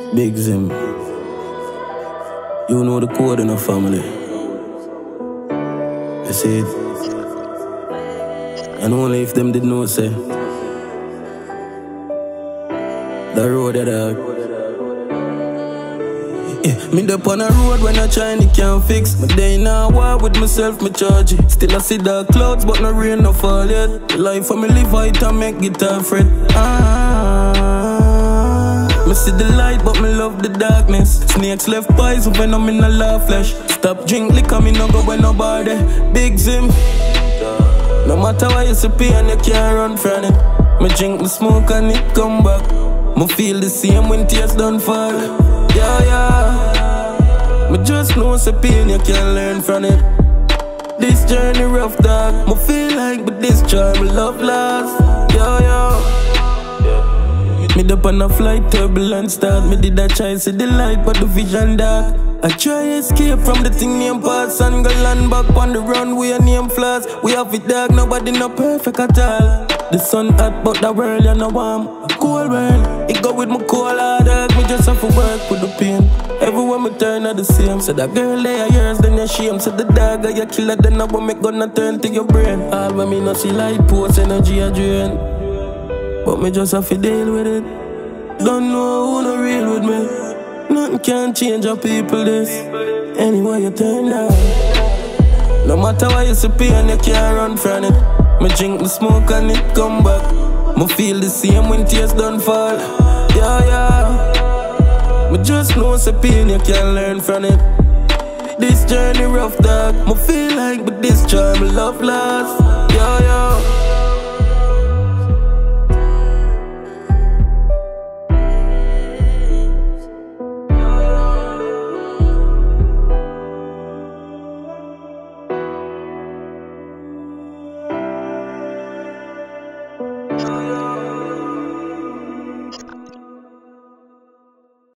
Big Zim. You know the code in the family. You see it? And only if them did know, say the road that me up on a road when I try and it can't fix. Me day in a war with myself, me charge it. Still I see the clouds, but no rain no fall yet. The life for me live out and make guitar fret. Me see the light, but me love the darkness. Snakes left pies when I'm in a law flesh. Stop drink liquor, me no go when nobody. Big Zim. No matter what you see pain, you can't run from it. Me drink, me smoke and it come back. Me feel the same when tears done fall. Yeah, yeah. Me just know it's a pain, you can't learn from it. This journey rough, dog. Me feel like, but this joy, me love last. Yeah, yeah. Me up on a flight, turbulence start. Me did a try see the light, but the vision dark. I try escape from the thing named parts and go land back on the runway and name flaws. We have it dark, nobody no perfect at all. The sun hot, but the world you know warm. A cold world, it go with my cold hard dog. Me just have to work with the pain. Everywhere me turn are the same. So that girl they are yours, then you shame. So the dog are your killer, then I want me gonna turn to your brain. All when me no see light, post energy a drain. But me just have to deal with it. Don't know who no real with me. Nothing can change how people this. Anyway you turn down. No matter what you see pain, you can't run from it. Me drink, me smoke and it come back. Me feel the same when tears done fall. Yeah, yeah. Me just know it's a pain, you can't learn from it. This journey rough, dog. Me feel like, but this joy, me love last. Yeah, yeah.